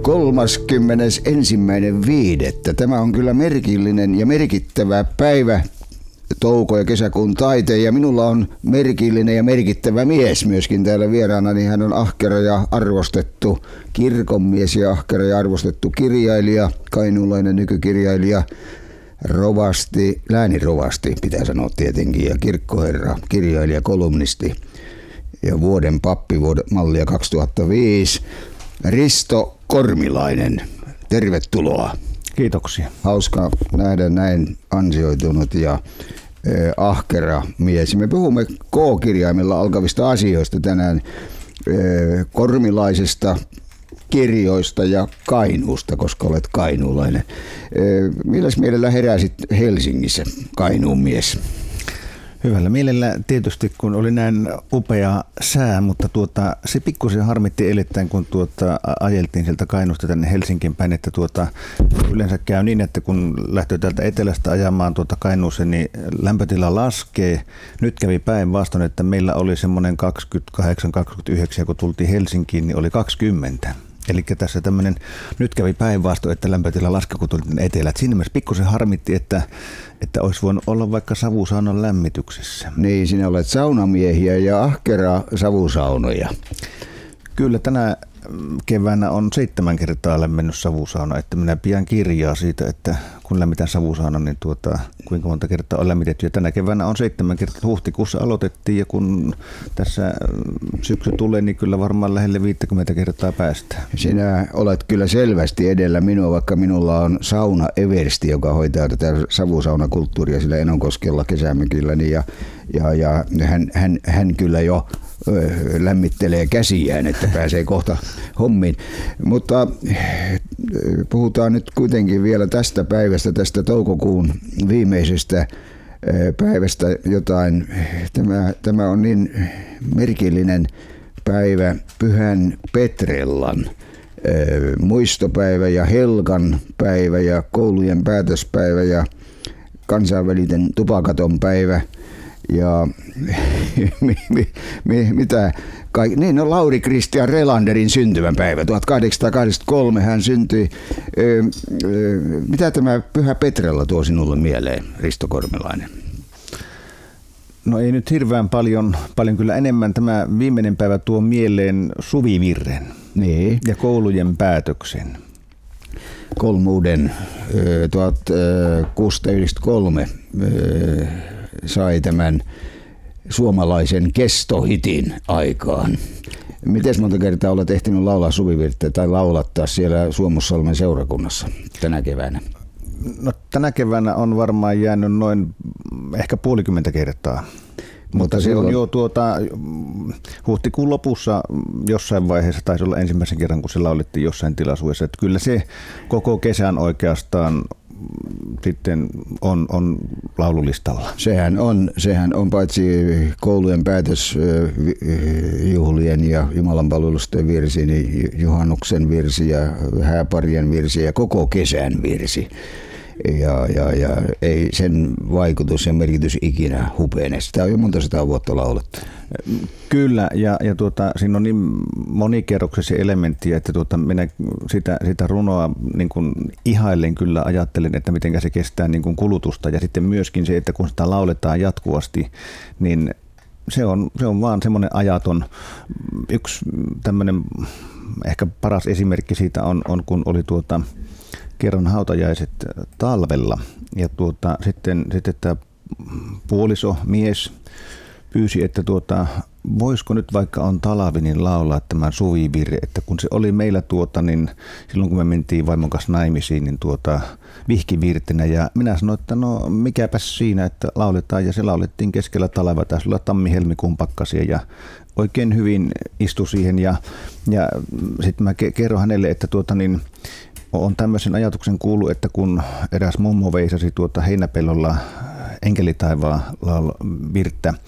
31.5. Tämä on kyllä merkillinen ja merkittävä päivä, touko- ja kesäkuun taiteen, ja minulla on merkillinen ja merkittävä mies myöskin täällä vieraana, niin hän on ahkera ja arvostettu kirkonmies ja ahkera ja arvostettu kirjailija, kainuulainen nykykirjailija, rovasti, läänirovasti pitää sanoa tietenkin, ja kirkkoherra, kirjailija, kolumnisti ja vuoden pappi mallia 2005, Risto Kormilainen. Tervetuloa. Kiitoksia. Hauska nähdä näin ansioitunut ja ahkera mies. Me puhumme K-kirjaimella alkavista asioista tänään, kormilaisista kirjoista ja Kainuusta, koska olet kainuulainen. Milläs mielellä heräsit Helsingissä, Kainuun mies? Hyvällä mielellä tietysti, kun oli näin upea sää, mutta se pikkusen harmitti eilettäin, kun ajeltiin sieltä Kainuusta tänne Helsinkiin päin, että yleensä käy niin, että kun lähtee täältä etelästä ajamaan Kainuuseen, niin lämpötila laskee. Nyt kävi päinvastoin, että meillä oli semmoinen 28-29, kun tultiin Helsinkiin, niin oli 20. Eli tässä tämmöinen, nyt kävi päinvastoin, että lämpötila laskee, kun tuli etelä. Siinä mielessä pikkusen harmitti, että olisi voinut olla vaikka savusaunan lämmityksessä. Niin, sinä olet saunamiehiä ja ahkera savusaunoja. Kyllä, tänä keväänä on 7 kertaa lämmennyt savusauna, että minä pian kirjaa siitä, että kun lämmitän savusauna, niin kuinka monta kertaa on lämmitetty. Ja tänä keväänä on 7 kertaa. Huhtikuussa aloitettiin, ja kun tässä syksy tulee, niin kyllä varmaan lähelle 50 kertaa päästään. Sinä olet kyllä selvästi edellä minua, vaikka minulla on sauna Eversti, joka hoitaa tätä savusaunakulttuuria sillä Enonkoskella kesämökillä, niin ja hän kyllä jo lämmittelee käsiään, että pääsee kohta hommiin. Mutta puhutaan nyt kuitenkin vielä tästä päivästä, tästä toukokuun viimeisestä päivästä jotain. Tämä on niin merkillinen päivä, Pyhän Petrellan muistopäivä ja Helgan päivä ja koulujen päätöspäivä ja kansainvälinen tupakaton päivä. Ja mitä niin on Lauri Christian Relanderin syntymäpäivä 1883 hän syntyi. Mitä tämä Pyhä Petrella tuo sinulle mieleen, Risto Kormilainen? No ei nyt hirveän paljon kyllä enemmän. Tämä viimeinen päivä tuo mieleen suvivirren niin. Ja koulujen päätöksen. Kolmuuden 1693 sai tämän suomalaisen kestohitin aikaan. Miten monta kertaa olet ehtinyt laulaa suvivirttä tai laulattaa siellä Suomussalmen seurakunnassa tänä keväänä? No, tänä keväänä on varmaan jäänyt noin ehkä 50 kertaa. Mutta se on jo huhtikuun lopussa jossain vaiheessa, taisi olla ensimmäisen kerran, kun se laulettiin jossain tilaisuudessa. Että kyllä se koko kesän oikeastaan sitten on laululistalla. Sehän on paitsi koulujen päätösjuhlien ja jumalanpalvelusten virsi, niin juhannuksen virsi ja hääparien virsi ja koko kesän virsi. Ja ei sen vaikutus ja merkitys ikinä hupene. Sitä on jo monta sataa vuotta laulettu. Kyllä, ja siinä on niin monikerroksisia elementtejä, että minä sitä runoa niin kuin ihailen kyllä, ajattelen, että miten se kestää niin kuin kulutusta. Ja sitten myöskin se, että kun sitä lauletaan jatkuvasti, niin se on vaan semmoinen ajaton. Yksi tämmöinen ehkä paras esimerkki siitä on kun oli kerran hautajaiset talvella, ja sitten tämä puoliso, mies, pyysi, että voisiko nyt vaikka on talvi, niin laulaa tämän suvivirre, että kun se oli meillä niin silloin kun me mentiin vaimon kanssa naimisiin, niin vihkivirtenä, ja minä sanoin, että no mikäpäs siinä, että lauletaan, ja se laulettiin keskellä talvea, taisi olla tammi-helmikuun pakkasia, ja oikein hyvin istui siihen, ja sitten mä kerron hänelle, että on tämmöisen ajatuksen kuullut, että kun eräs mummo veisasi heinäpellolla Enkelitaivaan virttä,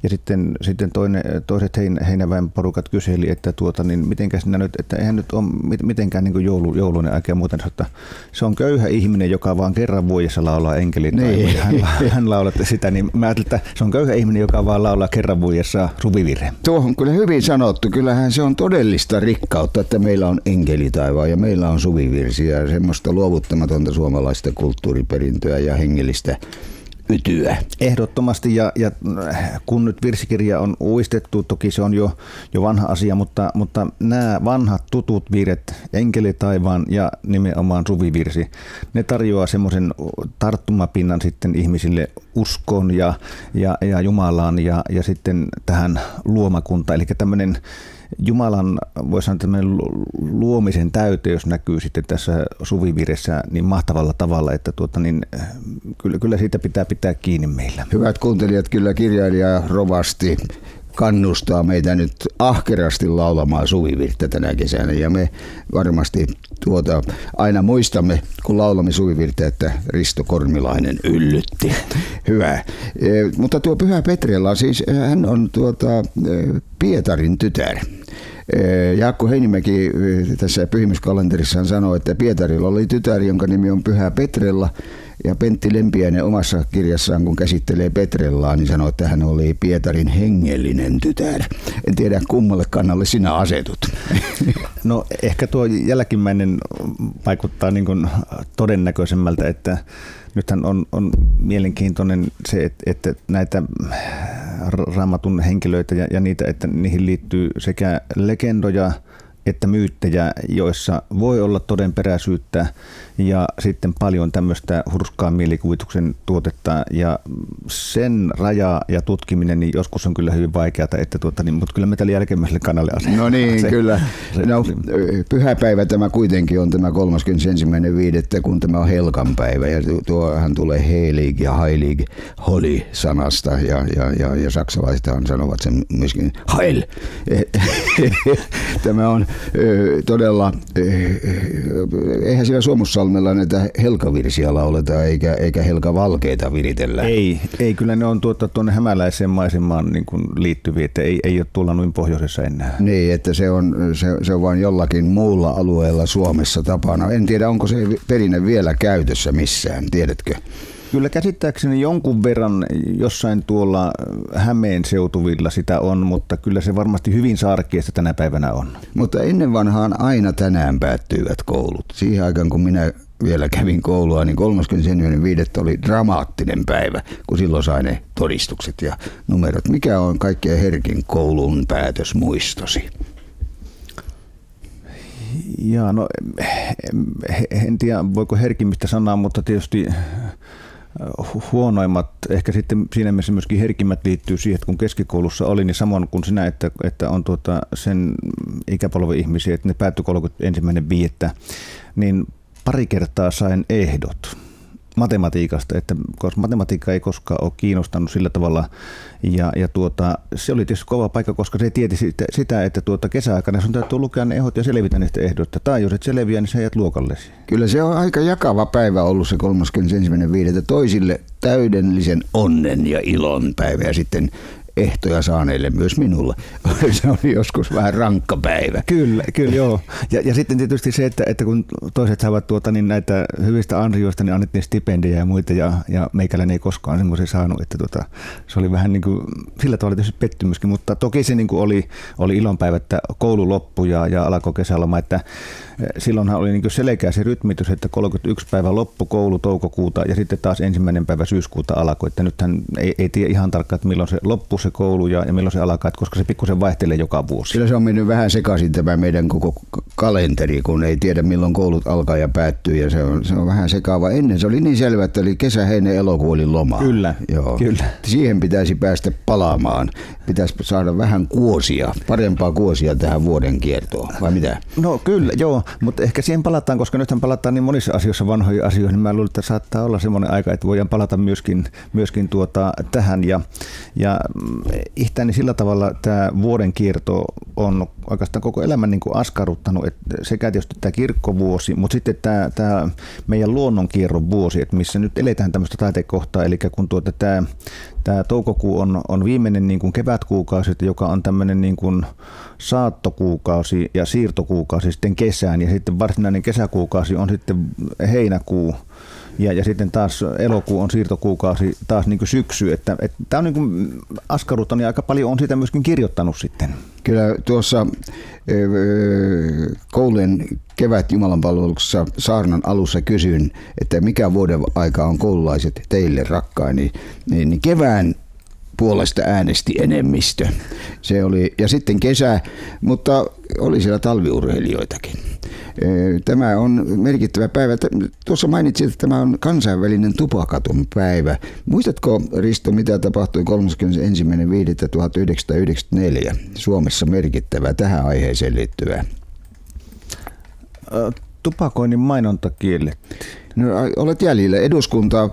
Ja sitten toiset heinäväen porukat kyseli, että niin mitenkä sinä nyt, että eihän nyt ole mitenkään niin joulunen aika ja muuten, että se on köyhä ihminen, joka vaan kerran vuodessa laulaa enkelin. Niin. Hän laulatte sitä, niin mä ajattelin, että se on köyhä ihminen, joka vaan laulaa kerran vuodessa suvivirren. Tuo on kyllä hyvin sanottu. Kyllähän se on todellista rikkautta, että meillä on enkelitaivaa ja meillä on suvivirsiä ja semmoista luovuttamatonta suomalaista kulttuuriperintöä ja hengellistä ytyä. Ehdottomasti ja kun nyt virsikirja on uistettu, toki se on jo vanha asia, mutta nämä vanhat tutut virret, Enkelitaivaan ja nimenomaan suvivirsi, ne tarjoaa semmoisen tarttumapinnan sitten ihmisille uskoon ja Jumalaan ja sitten tähän luomakuntaan, eli tämmöinen Jumalan, voisi sanoa, tämmöinen luomisen täyteys näkyy sitten tässä suviviressä niin mahtavalla tavalla, että kyllä siitä pitää kiinni meillä. Hyvät kuuntelijat, kyllä kirjailija rovasti kannustaa meitä nyt ahkerasti laulamaan suvivirttä tänä kesänä ja me varmasti aina muistamme, kun laulamme suvivirttä, että Risto Kormilainen yllytti. Hyvä. Mutta tuo Pyhä Petrella, siis hän on Pietarin tytär. Jaakko Heinimäki tässä pyhimyskalenterissaan sanoi, että Pietarilla oli tytär, jonka nimi on Pyhä Petrella. Ja Pentti Lempiäinen omassa kirjassaan, kun käsittelee Petrellaa, niin sanoi, että hän oli Pietarin hengellinen tytär. En tiedä, kummalle kannalle sinä asetut. No ehkä tuo jälkimmäinen vaikuttaa niin kuin todennäköisemmältä, että nythän on mielenkiintoinen se, että näitä Raamatun henkilöitä ja niitä, että niihin liittyy sekä legendoja että myyttejä, joissa voi olla todenperäisyyttä ja sitten paljon tämmöistä hurskaa mielikuvituksen tuotetta ja sen raja ja tutkiminen niin joskus on kyllä hyvin vaikeata, mutta kyllä me tällä jälkimmäiselle kannalle asetetaan. No niin, kyllä. No, pyhäpäivä tämä kuitenkin on tämä 31.5., kun tämä on Helkan päivä ja tuohan tulee heilig ja heilig, holy sanasta ja saksalaisethan sanovat sen myöskin heil. Tämä on todella, eihän siellä Suomussalmella näitä helkavirsiä lauleta eikä helkavalkeita viritellä. Ei kyllä ne on tuonne hämäläiseen maisemaan niin kuin liittyviä, että ei ole tuolla noin pohjoisessa enää. Niin, että se on vain jollakin muulla alueella Suomessa tapana. En tiedä, onko se perinne vielä käytössä missään, tiedätkö? Kyllä käsittääkseni jonkun verran jossain tuolla Hämeen seutuvilla sitä on, mutta kyllä se varmasti hyvin saarkeista tänä päivänä on. Mutta ennen vanhaan aina tänään päättyivät koulut. Siihen aikaan, kun minä vielä kävin koulua, niin 31.5. oli dramaattinen päivä, kun silloin sai ne todistukset ja numerot. Mikä on kaikkein herkin koulun päätösmuistosi? Jaa, no en tiedä voiko herkimmistä sanoa, mutta tietysti huonoimmat, ehkä sitten siinä mielessä myöskin herkimmät liittyy siihen, että kun keskikoulussa oli, niin samoin kuin sinä, että on sen ikäpolven ihmisiä, että ne päättyi 31.5., niin pari kertaa sain ehdot matematiikasta, että koska matematiikka ei koskaan ole kiinnostanut sillä tavalla ja se oli tietysti kova paikka, koska se tieti sitä, että kesäaikana sun täytyy lukea ne ehdot ja selvitä niistä ehdoista. Tai jos et selviä, niin sä jäät luokallesi. Kyllä se on aika jakava päivä ollut se 31.5. Toisille täydellisen onnen ja ilon päivä ja sitten ehtoja saaneille myös minulla. Se oli joskus vähän rankka päivä. Kyllä joo. Ja sitten tietysti se, että kun toiset saavat niin näitä hyvistä ansioista, niin annettiin stipendejä ja muita, ja meikäläinen ei koskaan semmoisia saanut, että se oli vähän niin kuin sillä tavalla tietysti pettymyskin, mutta toki se niin kuin oli ilonpäivä, että koulu loppui ja alkoi kesäloma, että silloinhan oli niin kuin selkeä se rytmitys, että 31 päivä loppu koulu toukokuuta ja sitten taas 1. päivä syyskuuta alkoi, että nythän ei tiedä ihan tarkkaan, että milloin se loppuu se koulu ja milloin se alkaa, koska se pikkusen vaihtelee joka vuosi. Kyllä se on mennyt vähän sekaisin tämä meidän koko kalenteri, kun ei tiedä milloin koulut alkaa ja päättyy ja se on vähän sekaava. Ennen se oli niin selvä, että oli kesä, heinä, elokuu oli loma. Kyllä. Siihen pitäisi päästä palaamaan. Pitäisi saada vähän parempaa kuosia tähän vuoden kiertoon, vai mitä? No kyllä, joo, mutta ehkä siihen palataan, koska nythän palataan niin monissa asioissa vanhoihin asioihin, niin mä luulen, että saattaa olla semmoinen aika, että voidaan palata myöskin tähän Ja itseäni sillä tavalla tämä vuoden kierto on oikeastaan koko elämän niin kuin askarruttanut, että sekä tietysti tämä kirkkovuosi, mutta sitten tämä meidän luonnonkierron vuosi, että missä nyt eletään tämmöistä taitekohtaa, eli kun tämä toukokuu on viimeinen niin kuin kevätkuukausi, joka on tämmöinen niin kuin saattokuukausi ja siirtokuukausi sitten kesään, ja sitten varsinainen kesäkuukausi on sitten heinäkuu. Ja sitten taas elokuu on siirtokuukausi taas niin kuin syksy. Että tämä on niin kuin askarruttanut ja aika paljon on sitä myöskin kirjoittanut sitten. Kyllä tuossa koulujen kevätjumalanpalveluksessa saarnan alussa kysyin, että mikä vuoden aika on koululaiset teille rakkaini, niin kevään puolesta äänesti enemmistö. Se oli, ja sitten kesä, mutta oli siellä talviurheilijoitakin. Tämä on merkittävä päivä. Tuossa mainitsit, että tämä on kansainvälinen tupakaton päivä. Muistatko, Risto, mitä tapahtui 31.5.1994 Suomessa merkittävää tähän aiheeseen liittyvää? Tupakoinnin mainonta kiellettiin. No, olet jäljellä. Eduskunta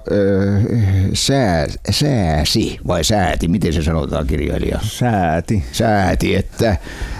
sääsi vai sääti, miten se sanotaan kirjailija? Sääti, että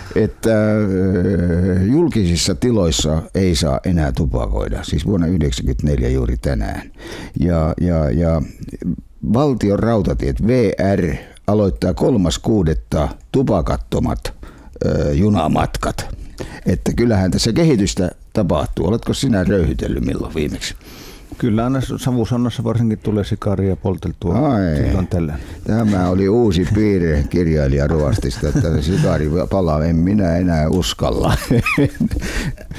julkisissa tiloissa ei saa enää tupakoida, siis vuonna 1994 juuri tänään. Ja valtion rautatiet VR aloittaa 3.6. tupakattomat junamatkat. Että kyllähän tässä kehitystä tapahtuu. Oletko sinä röyhytellyt milloin viimeksi? Kyllä aina savusonnassa varsinkin tulee sikaria polteltua silloin tällä. Tämä oli uusi piirre kirjailija Ruostista, että sikari palaa, en minä enää uskalla.